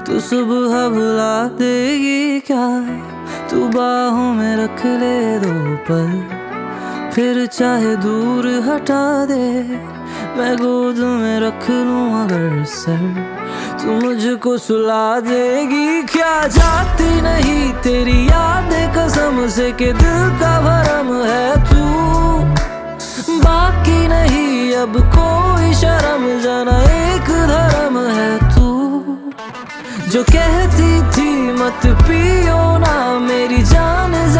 तू सुबह भुला देगी क्या? तू बाहों में रख ले 2 पल, फिर चाहे दूर हटा दे, मैं गोद में रख लूं अगर सर। तू मुझको सुला देगी क्या? जाती नहीं तेरी यादें कसम से कि दिल का भरम है तू। बाकी नहीं अब कोई शर्म, जाना एक धर्म है तू। जो कहती थी मत पियो ना मेरी जान